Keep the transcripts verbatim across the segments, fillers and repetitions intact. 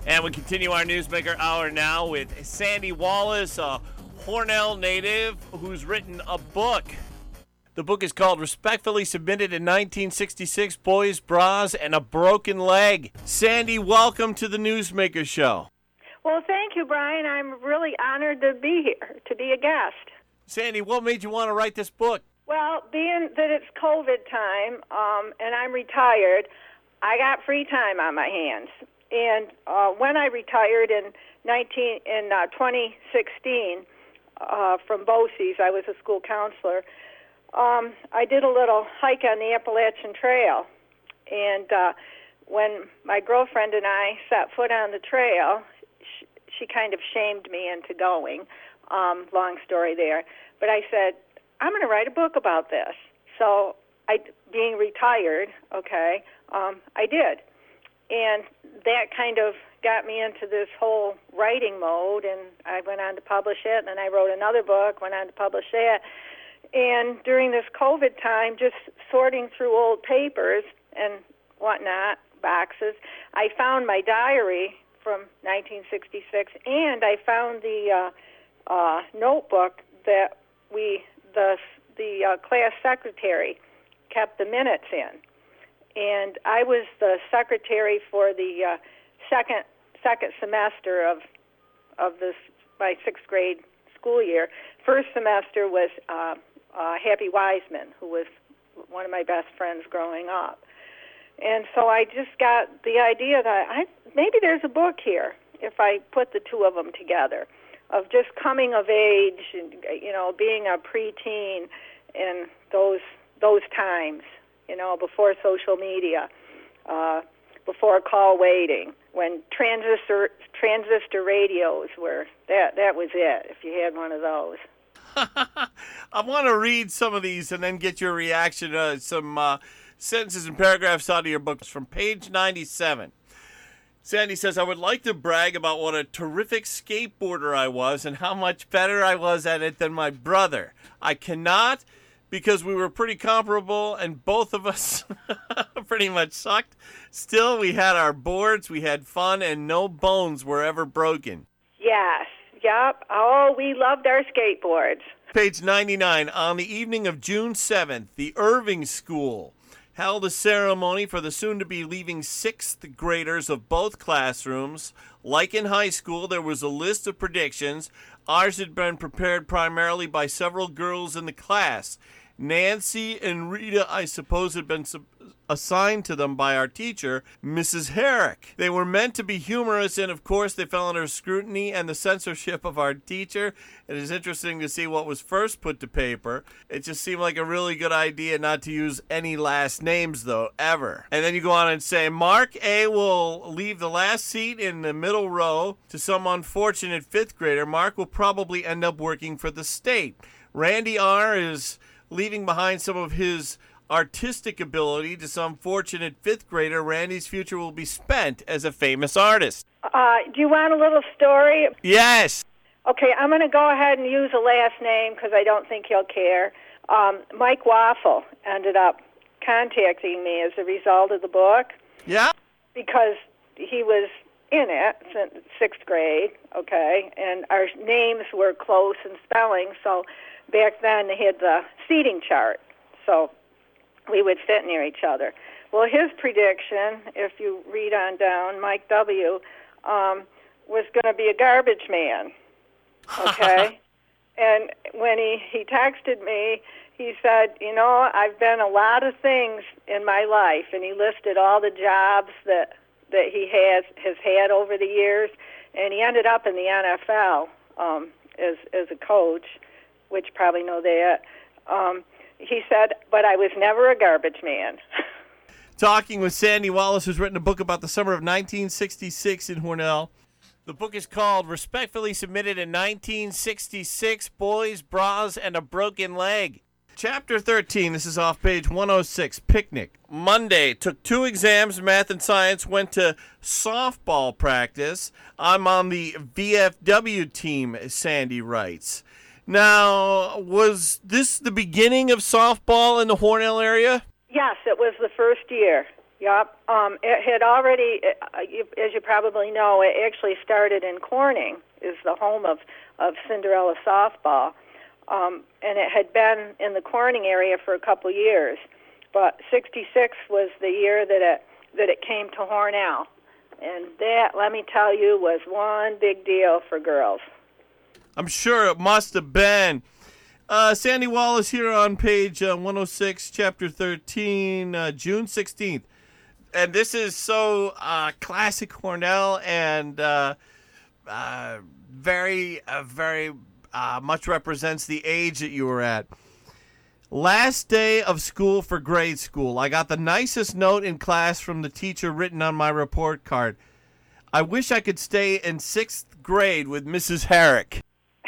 And we continue our Newsmaker Hour now with Sandy Wallace, a Hornell native who's written a book. The book is called Respectfully Submitted in nineteen sixty-six, Boys, Bras, and a Broken Leg. Sandy, welcome to the Newsmaker Show. Well, thank you, Brian. I'm really honored to be here, to be a guest. Sandy, what made you want to write this book? Well, being that it's COVID time um, and I'm retired, I got free time on my hands. And uh, when I retired in nineteen in uh, twenty sixteen uh, from BOCES, I was a school counselor. Um, I did a little hike on the Appalachian Trail, and uh, when my girlfriend and I set foot on the trail, she, she kind of shamed me into going. Um, long story there, but I said, I'm going to write a book about this. So, I, being retired, okay, um, I did, and that kind of got me into this whole writing mode, and I went on to publish it, and then I wrote another book, went on to publish that. And during this COVID time, just sorting through old papers and whatnot, boxes, I found my diary from nineteen sixty-six, and I found the uh, uh, notebook that we, the the uh, class secretary, kept the minutes in. And I was the secretary for the uh, second second semester of of this my sixth grade school year. First semester was uh, uh, Happy Wiseman, who was one of my best friends growing up. And so I just got the idea that I maybe there's a book here if I put the two of them together, of just coming of age and, you know, being a preteen in those those times, you know, before social media, uh, before call waiting, when transistor transistor radios were, that that was it, if you had one of those. I want to read some of these and then get your reaction to some uh, sentences and paragraphs out of your book. From page ninety-seven. Sandy says, I would like to brag about what a terrific skateboarder I was and how much better I was at it than my brother. I cannot, because we were pretty comparable and both of us pretty much sucked. Still, we had our boards, we had fun, and no bones were ever broken. Yes, yep. Oh, we loved our skateboards. Page ninety-nine. On the evening of June seventh, the Irving School held a ceremony for the soon-to-be leaving sixth graders of both classrooms. Like in high school, there was a list of predictions. Ours had been prepared primarily by several girls in the class. Nancy and Rita, I suppose, had been sub- assigned to them by our teacher, Missus Herrick. They were meant to be humorous, and of course they fell under scrutiny and the censorship of our teacher. It is interesting to see what was first put to paper. It just seemed like a really good idea not to use any last names, though, ever. And then you go on and say, Mark A. will leave the last seat in the middle row to some unfortunate fifth grader. Mark will probably end up working for the state. Randy R. is leaving behind some of his artistic ability to some fortunate fifth grader. Randy's future will be spent as a famous artist. Uh, do you want a little story? Yes. Okay, I'm going to go ahead and use a last name because I don't think he'll care. Um, Mike Waffle ended up contacting me as a result of the book. Yeah? Because he was in it since sixth grade, okay, and our names were close in spelling, so back then they had the seating chart, so we would sit near each other. Well, his prediction, if you read on down, Mike W., um, was going to be a garbage man, okay? And when he, he texted me, he said, you know, I've been a lot of things in my life, and he listed all the jobs that that he has has had over the years, and he ended up in the N F L um, as as a coach, which probably know that. Um, he said, but I was never a garbage man. Talking with Sandy Wallace, who's written a book about the summer of nineteen sixty-six in Hornell. The book is called Respectfully Submitted in nineteen sixty-six, Boys, Bras, and a Broken Leg. Chapter thirteen, this is off page one oh six, Picnic. Monday, took two exams, math and science, went to softball practice. I'm on the V F W team, Sandy writes. Now, was this the beginning of softball in the Hornell area? Yes, it was the first year. Yep. Um, it had already, uh, you- as you probably know, it actually started in Corning, is the home of, of Cinderella softball. Um, and it had been in the Corning area for a couple years. But sixty-six was the year that it, that it came to Hornell. And that, let me tell you, was one big deal for girls. I'm sure it must have been. Uh, Sandy Wallace here on page uh, one oh six, chapter thirteen, uh, June sixteenth. And this is so uh, classic Hornell and uh, uh, very, uh, very uh, much represents the age that you were at. Last day of school for grade school. I got the nicest note in class from the teacher written on my report card. I wish I could stay in sixth grade with Missus Herrick.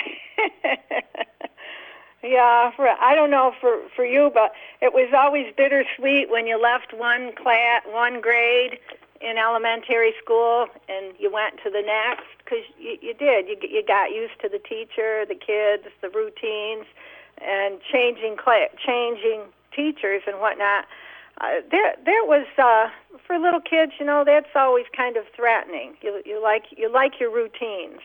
Yeah, for, I don't know for, for you, but it was always bittersweet when you left one class, one grade in elementary school and you went to the next, because you, you did. You, you got used to the teacher, the kids, the routines, and changing cla- changing teachers and whatnot. Uh, there, there was uh, for little kids. You know, that's always kind of threatening. You, you like, you like your routines.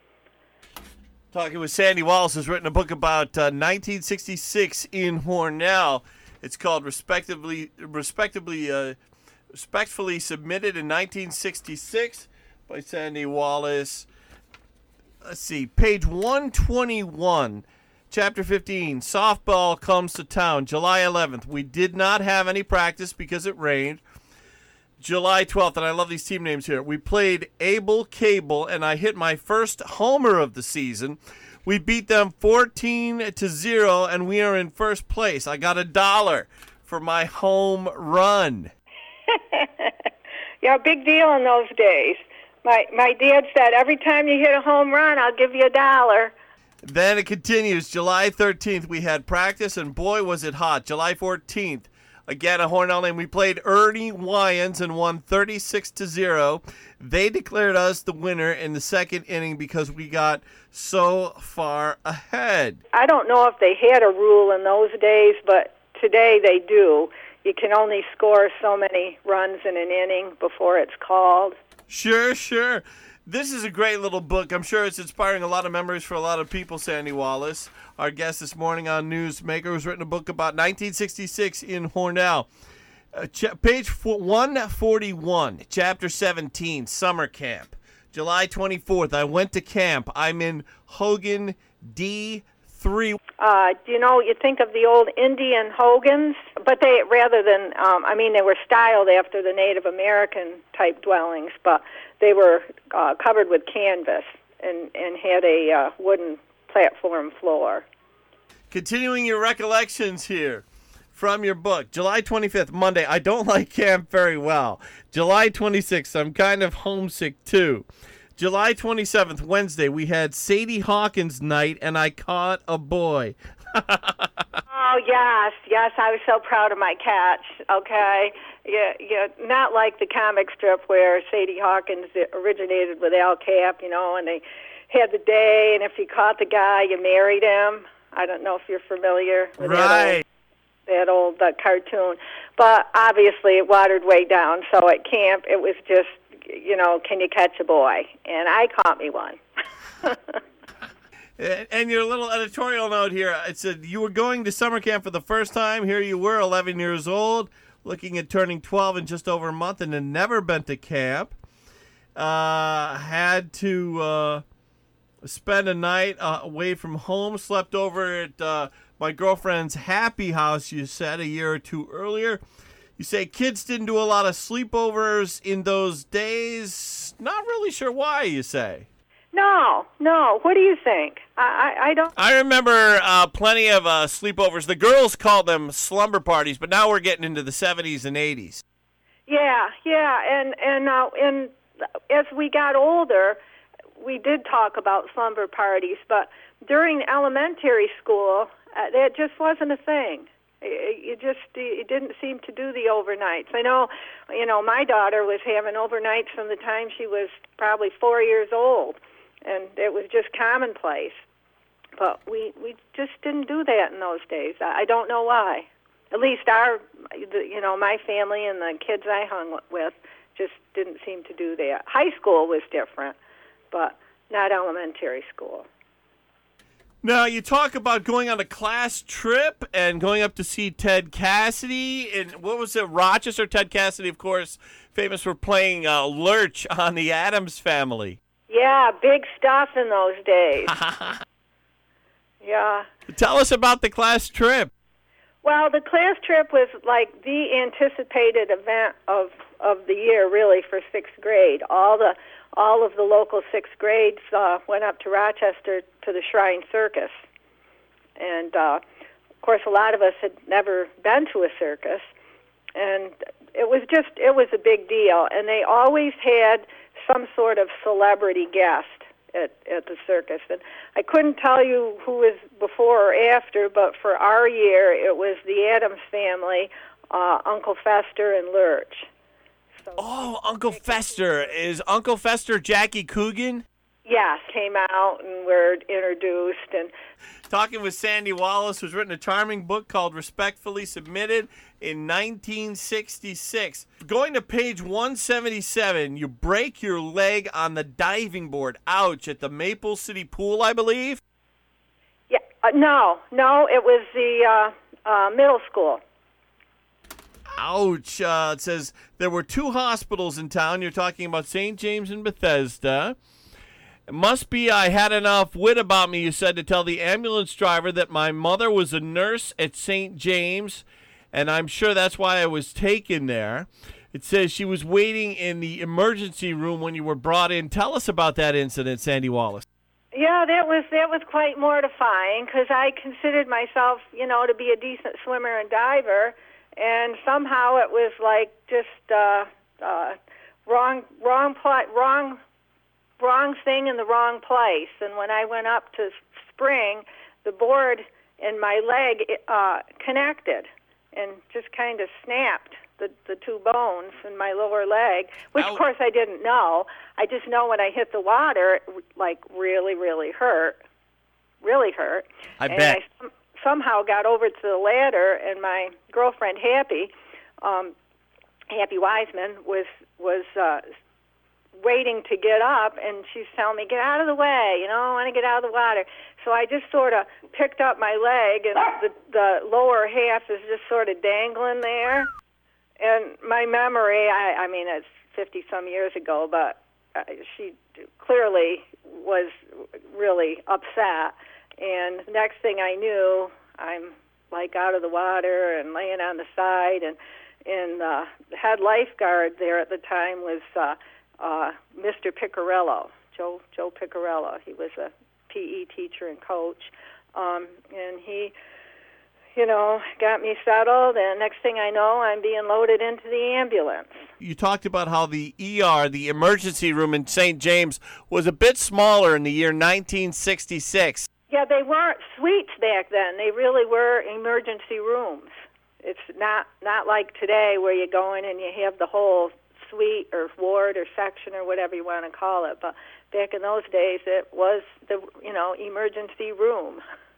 Talking with Sandy Wallace, has written a book about uh, nineteen sixty-six in Hornell. It's called Respectably, Respectably, uh, Respectfully Submitted in nineteen sixty-six by Sandy Wallace. Let's see, page one twenty-one, chapter fifteen, softball comes to town, July eleventh. We did not have any practice because it rained. July twelfth, and I love these team names here. We played Able Cable, and I hit my first homer of the season. We beat them fourteen to zero, and we are in first place. I got a dollar for my home run. Yeah, big deal in those days. My my dad said, every time you hit a home run, I'll give you a dollar. Then it continues. July thirteenth, we had practice, and boy, was it hot. July fourteenth. Again, a Hornell name. We played Ernie Wyans and won thirty-six to zero. They declared us the winner in the second inning because we got so far ahead. I don't know if they had a rule in those days, but today they do. You can only score so many runs in an inning before it's called. Sure, sure. This is a great little book. I'm sure it's inspiring a lot of memories for a lot of people, Sandy Wallace. Our guest this morning on Newsmaker, who's written a book about nineteen sixty-six in Hornell. Uh, ch- page one forty-one, chapter seventeen, summer camp. July twenty-fourth, I went to camp. I'm in Hogan D three. Uh, do you know, you think of the old Indian Hogans, but they, rather than, um, I mean, they were styled after the Native American type dwellings, but they were uh, covered with canvas and, and had a uh, wooden platform floor. Continuing your recollections here from your book. July twenty-fifth, Monday, I don't like camp very well. July twenty-sixth, I'm kind of homesick too. July twenty-seventh, Wednesday, we had Sadie Hawkins night, and I caught a boy. Oh, yes, yes, I was so proud of my catch, okay? Yeah, yeah, not like the comic strip where Sadie Hawkins originated with Al Cap, you know, and they had the day, and if you caught the guy, you married him. I don't know if you're familiar with Right. that old, that old uh, cartoon. But obviously it watered way down, so at camp it was just, you know, can you catch a boy? And I caught me one. And your little editorial note here, it said you were going to summer camp for the first time. Here you were, eleven years old, looking at turning twelve in just over a month, and had never been to camp. Uh, had to uh, spend a night uh, away from home, slept over at uh, my girlfriend's happy house, you said, a year or two earlier. You say kids didn't do a lot of sleepovers in those days. Not really sure why, you say. No, no. What do you think? I, I, I don't. I remember uh, plenty of uh, sleepovers. The girls called them slumber parties, but now we're getting into the seventies and eighties. Yeah, yeah, and and uh, and as we got older, we did talk about slumber parties, but during elementary school, uh, that just wasn't a thing. You just it didn't seem to do the overnights. I know, you know, my daughter was having overnights from the time she was probably four years old, and it was just commonplace. But we we just didn't do that in those days. I don't know why. At least our, the, you know, my family and the kids I hung with just didn't seem to do that. High school was different, but not elementary school. Now, you talk about going on a class trip and going up to see Ted Cassidy. And what was it, Rochester? Ted Cassidy, of course, famous for playing uh, Lurch on The Addams Family. Yeah, big stuff in those days. Yeah. Tell us about the class trip. Well, the class trip was like the anticipated event of, of the year, really, for sixth grade. All the all of the local sixth grades uh, went up to Rochester to the Shrine Circus. And, uh, of course, a lot of us had never been to a circus. And it was just, it was a big deal. And they always had some sort of celebrity guest at, at the circus. And I couldn't tell you who was before or after, but for our year, it was the Addams Family, uh, Uncle Fester, and Lurch. So, oh, Uncle Fester. Is Uncle Fester Jackie Coogan? Yes, came out and were introduced. And talking with Sandy Wallace, who's written a charming book called Respectfully Submitted in nineteen sixty-six. Going to page one seventy-seven, you break your leg on the diving board. Ouch, at the Maple City Pool, I believe? Yeah, uh, no, no, it was the uh, uh, middle school. Ouch. Uh, it says there were two hospitals in town. You're talking about Saint James and Bethesda. It must be I had enough wit about me, you said, to tell the ambulance driver that my mother was a nurse at Saint James, and I'm sure that's why I was taken there. It says she was waiting in the emergency room when you were brought in. Tell us about that incident, Sandy Wallace. Yeah, that was that was quite mortifying because I considered myself, you know, to be a decent swimmer and diver, and somehow it was like just uh, uh, wrong, wrong, pl- wrong, wrong thing in the wrong place. And when I went up to spring, the board in my leg uh, connected and just kind of snapped the the two bones in my lower leg, which of course I didn't know. I just know when I hit the water, it like really, really hurt, really hurt. I and bet. I somehow got over to the ladder, and my girlfriend Happy, um, Happy Wiseman, was was uh, waiting to get up, and she's telling me, "Get out of the way, you know, I want to get out of the water." So I just sort of picked up my leg, and the the lower half is just sort of dangling there. And my memory, I, I mean, it's fifty some years ago, but uh, she clearly was really upset. And next thing I knew, I'm like out of the water and laying on the side. And and uh, the head lifeguard there at the time was uh, uh, Mister Piccarello, Joe Joe Piccarello. He was a P E teacher and coach, um, and he, you know, got me settled. And next thing I know, I'm being loaded into the ambulance. You talked about how the E R, the emergency room in Saint James, was a bit smaller in the year nineteen sixty-six. Yeah, they weren't suites back then. They really were emergency rooms. It's not not like today where you go in and you have the whole suite or ward or section or whatever you want to call it. But back in those days, it was the, you know, emergency room.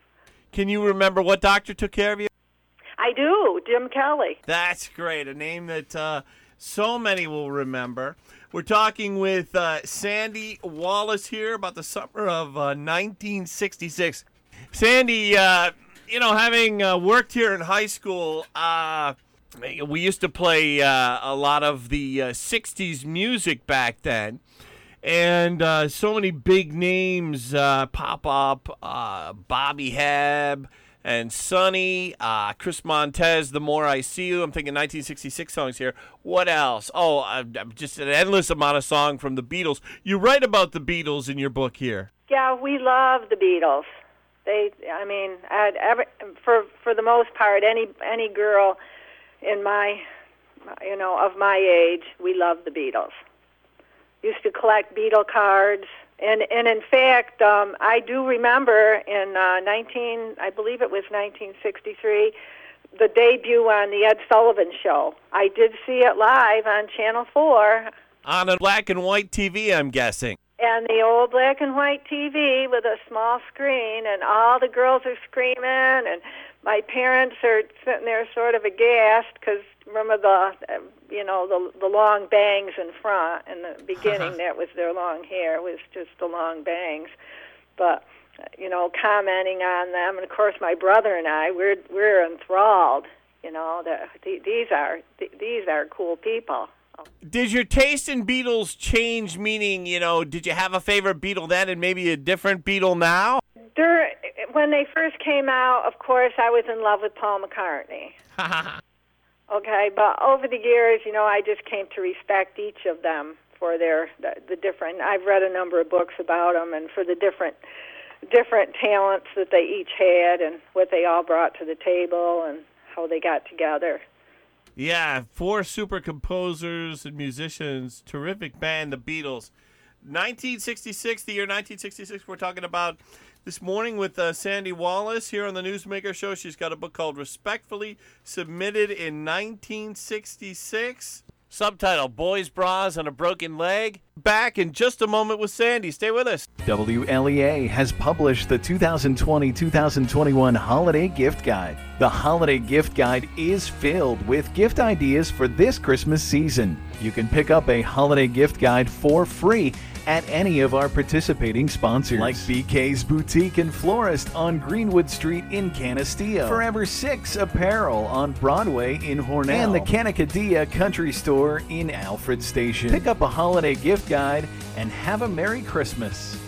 Can you remember what doctor took care of you? I do, Jim Kelly. That's great, a name that uh, so many will remember. We're talking with uh, Sandy Wallace here about the summer of uh, nineteen sixty-six. Sandy, uh, you know, having uh, worked here in high school, uh, we used to play uh, a lot of the uh, sixties music back then. And uh, so many big names uh, pop up, uh, Bobby Hebb and Sonny, uh, Chris Montez, The More I See You. I'm thinking nineteen sixty-six songs here. What else? Oh, uh, just an endless amount of song from the Beatles. You write about the Beatles in your book here. Yeah, we love the Beatles. They, I mean, I'd ever, for for the most part, any any girl in my, you know, of my age, we love the Beatles. Used to collect Beatle cards, and and in fact, um, I do remember in uh, nineteen, I believe it was nineteen sixty-three, the debut on the Ed Sullivan Show. I did see it live on Channel Four. On a black and white T V, I'm guessing. And the old black and white T V with a small screen, and all the girls are screaming, and my parents are sitting there sort of aghast because remember the, uh, you know, the the long bangs in front in the beginning. That was their long hair, was just the long bangs. But, you know, commenting on them. And, of course, my brother and I, we're we're enthralled, you know, that these are these are cool people. Did your taste in Beatles change, meaning, you know, did you have a favorite Beatle then and maybe a different Beatle now? There, when they first came out, of course, I was in love with Paul McCartney. Okay, but over the years, you know, I just came to respect each of them for their the, the different. I've read a number of books about them and for the different different talents that they each had and what they all brought to the table and how they got together. Yeah, four super composers and musicians, terrific band, the Beatles. nineteen sixty-six, the year nineteen sixty-six, we're talking about this morning with uh, Sandy Wallace here on the Newsmaker Show. She's got a book called Respectfully Submitted in nineteen sixty-six. Subtitle, Boys, Bras, and a Broken Leg. Back in just a moment with Sandy. Stay with us. W L E A has published the two thousand twenty to two thousand twenty-one Holiday Gift Guide. The Holiday Gift Guide is filled with gift ideas for this Christmas season. You can pick up a Holiday Gift Guide for free at any of our participating sponsors, like B K's Boutique and Florist on Greenwood Street in Canisteo, Forever Six Apparel on Broadway in Hornell, and the Kanakadia Country Store in Alfred Station. Pick up a holiday gift guide and have a Merry Christmas.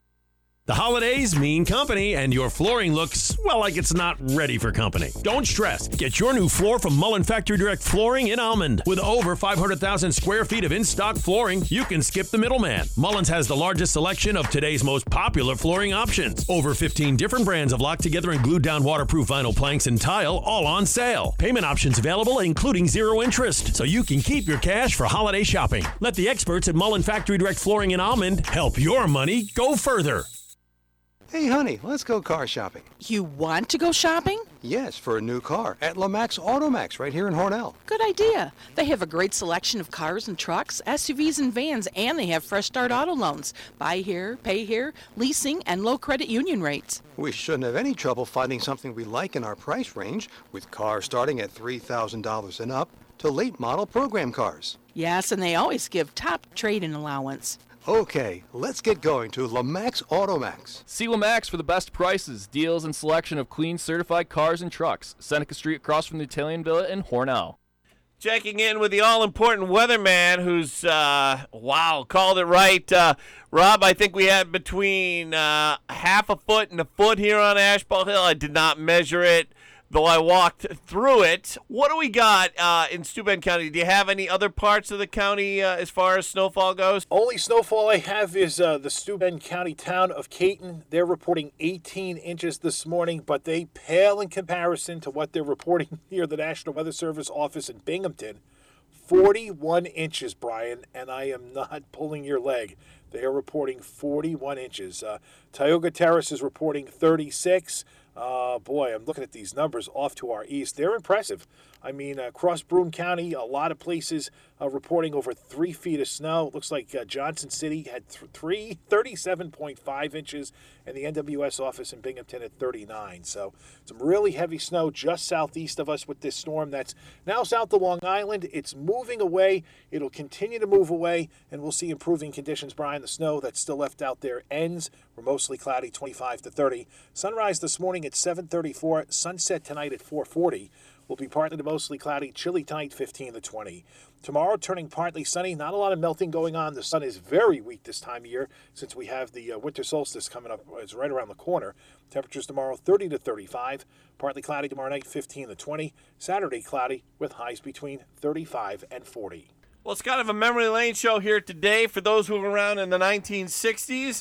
The holidays mean company, and your flooring looks, well, like it's not ready for company. Don't stress. Get your new floor from Mullen Factory Direct Flooring in Almond. With over five hundred thousand square feet of in-stock flooring, you can skip the middleman. Mullins has the largest selection of today's most popular flooring options. Over fifteen different brands of locked together and glued down waterproof vinyl planks and tile, all on sale. Payment options available, including zero interest, so you can keep your cash for holiday shopping. Let the experts at Mullen Factory Direct Flooring in Almond help your money go further. Hey, honey, let's go car shopping. You want to go shopping? Yes, for a new car at LaMax Automax right here in Hornell. Good idea. They have a great selection of cars and trucks, S U Vs and vans, and they have fresh start auto loans. Buy here, pay here, leasing, and low credit union rates. We shouldn't have any trouble finding something we like in our price range, with cars starting at three thousand dollars and up to late model program cars. Yes, and they always give top trade-in allowance. Okay, let's get going to LaMax Automax. See LaMax for the best prices, deals, and selection of clean certified cars and trucks. Seneca Street across from the Italian Villa in Hornell. Checking in with the all-important weatherman who's, uh, wow, called it right. Uh, Rob, I think we had between uh, half a foot and a foot here on Ashball Hill. I did not measure it, though I walked through it. What do we got uh, in Steuben County? Do you have any other parts of the county uh, as far as snowfall goes? Only snowfall I have is uh, the Steuben County town of Caton. They're reporting eighteen inches this morning, but they pale in comparison to what they're reporting near the National Weather Service office in Binghamton. forty-one inches, Brian, and I am not pulling your leg. They are reporting forty-one inches. Uh, Tioga Terrace is reporting thirty-six. Uh, boy, I'm looking at these numbers off to our east. They're impressive. I mean, uh, across Broome County, a lot of places uh, reporting over three feet of snow. It looks like uh, Johnson City had th- three, thirty-seven point five inches, and the N W S office in Binghamton at thirty-nine. So some really heavy snow just southeast of us with this storm that's now south of Long Island. It's moving away. It'll continue to move away, and we'll see improving conditions, Brian. The snow that's still left out there ends. We're mostly cloudy, twenty-five to thirty. Sunrise this morning at seven thirty-four. Sunset tonight at four forty. Will be partly to mostly cloudy, chilly tonight, fifteen to twenty. Tomorrow, turning partly sunny. Not a lot of melting going on. The sun is very weak this time of year since we have the uh, winter solstice coming up. It's right around the corner. Temperatures tomorrow, thirty to thirty-five. Partly cloudy tomorrow night, fifteen to twenty. Saturday, cloudy with highs between thirty-five and forty. Well, it's kind of a memory lane show here today for those who were around in the nineteen sixties.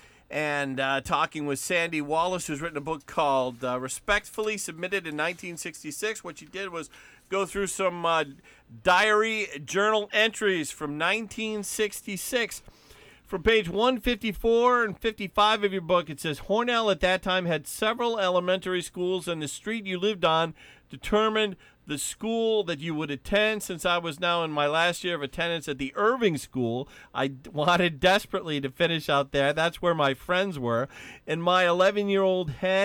And uh, talking with Sandy Wallace, who's written a book called uh, Respectfully Submitted in nineteen sixty-six. What she did was go through some uh, diary journal entries from nineteen sixty-six. From page one fifty-four and fifty-five of your book, it says, Hornell at that time had several elementary schools, and the street you lived on determined the school that you would attend. Since I was now in my last year of attendance at the Irving School, I wanted desperately to finish out there. That's where my friends were. In my eleven-year-old head,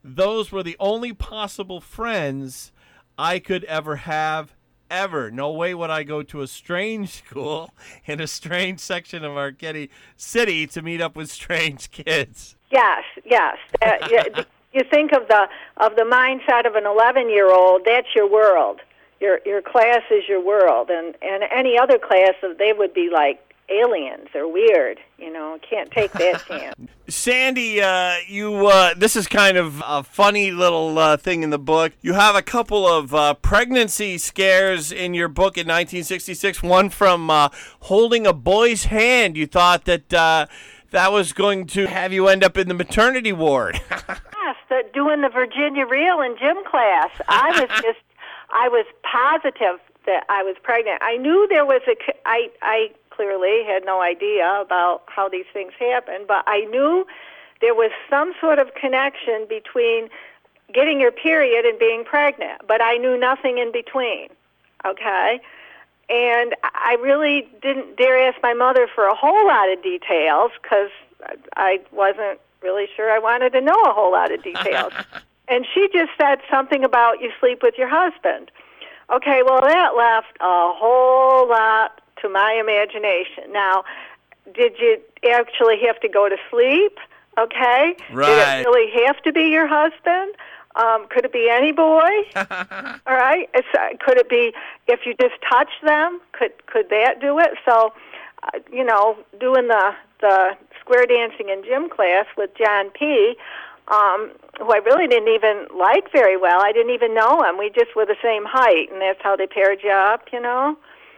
those were the only possible friends I could ever have, ever. No way would I go to a strange school in a strange section of Arcady City to meet up with strange kids. Yes, yes. Uh, you, you think of the of the mindset of an eleven-year-old. That's your world. Your your class is your world, and and any other class, they would be like aliens or weird. You know, can't take that chance. Sandy, uh, you uh, this is kind of a funny little uh, thing in the book. You have a couple of uh, pregnancy scares in your book in nineteen sixty-six. One from uh, holding a boy's hand. You thought that uh, that was going to have you end up in the maternity ward. Yes, the, doing the Virginia Reel in gym class. I was just, I was positive that I was pregnant. I knew there was a, I, I clearly had no idea about how these things happen, but I knew there was some sort of connection between getting your period and being pregnant, but I knew nothing in between, okay? And I really didn't dare ask my mother for a whole lot of details because I wasn't really sure I wanted to know a whole lot of details. And she just said something about you sleep with your husband. Okay, well, that left a whole lot to my imagination. Now, did you actually have to go to sleep? Okay. Right. Did it really have to be your husband? Um, could it be any boy? All right. It's, uh, could it be if you just touch them? Could could that do it? So, uh, you know, doing the the square dancing in gym class with John P., um, who I really didn't even like very well. I didn't even know him. We just were the same height, and that's how they paired you up, you know.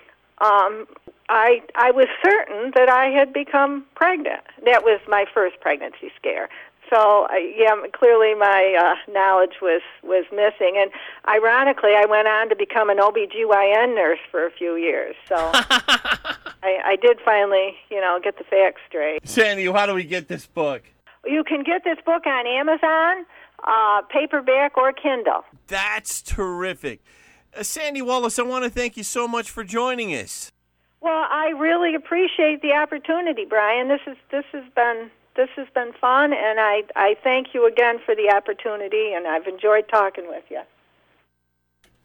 Um, I I was certain that I had become pregnant. That was my first pregnancy scare. So, uh, yeah, clearly my uh, knowledge was, was missing. And ironically, I went on to become an O B G Y N nurse for a few years. So I, I did finally, you know, get the facts straight. Sandy, how do we get this book? You can get this book on Amazon, uh, paperback, or Kindle. That's terrific. Uh, Sandy Wallace, I want to thank you so much for joining us. Well, I really appreciate the opportunity, Brian. This is this has been this has been fun, and I I thank you again for the opportunity, and I've enjoyed talking with you.